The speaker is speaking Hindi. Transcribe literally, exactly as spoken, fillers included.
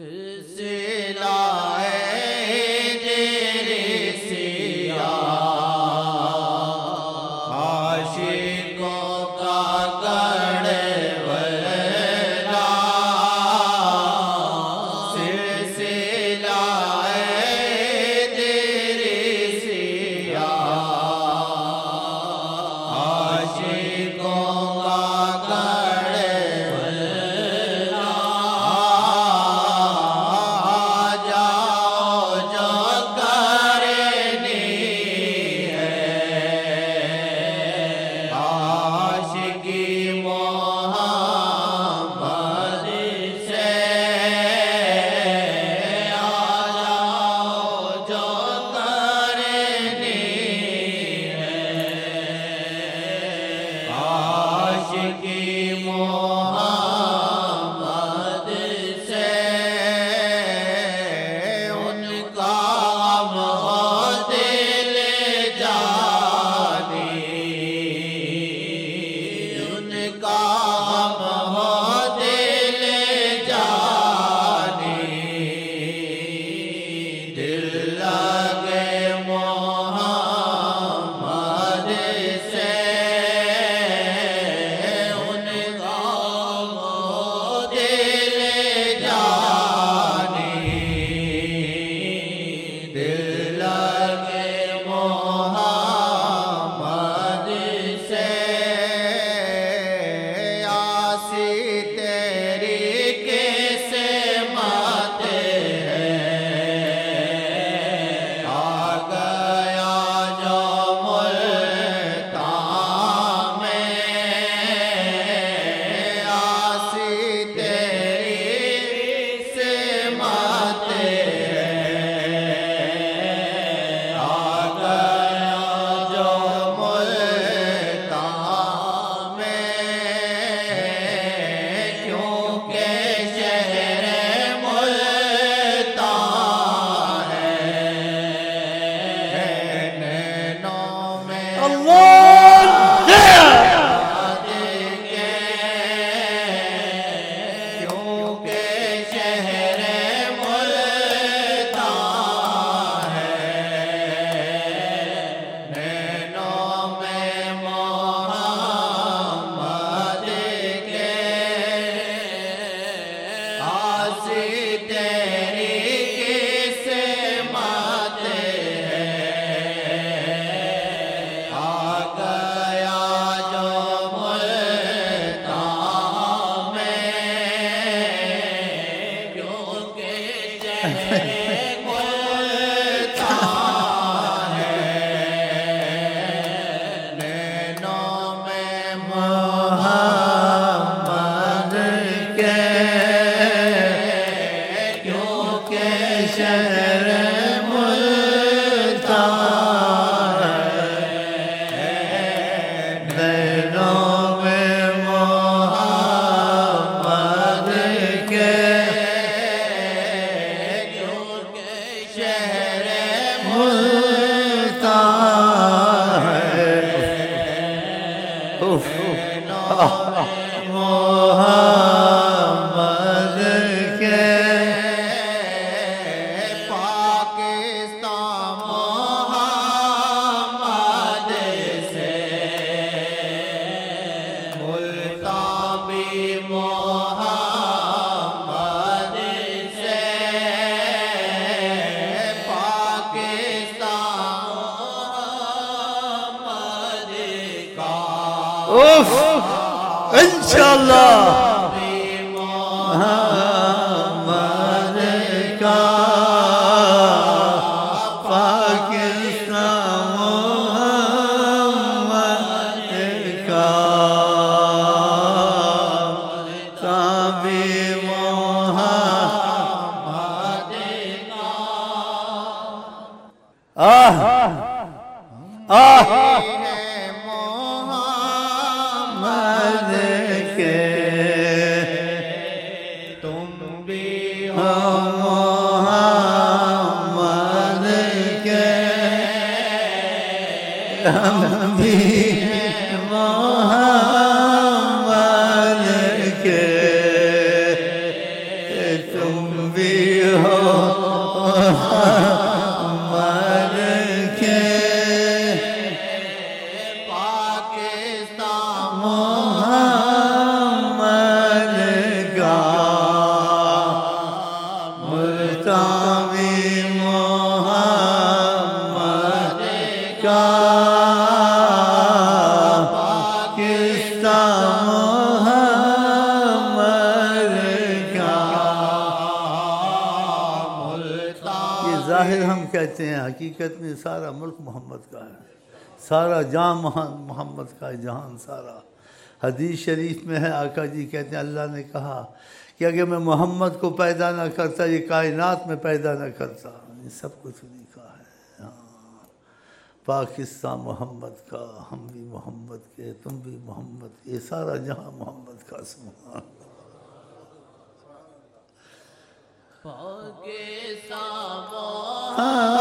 तुम भी हो मर के पाकिस्तान मोहम्मद का मुल्तावी मोहम्मद का पाकिस्तान मोहम्मद का मुल्तावी। ये जाहिर हम कहते हैं, हकीकत में सारा मुल्क मोहम्मद का है, सारा जहां मोहम्मद का है, जहान सारा। हदीस शरीफ में है, आका जी कहते हैं अल्लाह ने कहा कि अगर मैं मोहम्मद को पैदा ना करता, ये कायनात में पैदा ना करता। ये सब कुछ उन्हीं का है। हाँ, पाकिस्तान मोहम्मद का, हम भी मोहम्मद के, तुम भी मोहम्मद के, सारा जहां मोहम्मद का। सुभान पाकिस्तान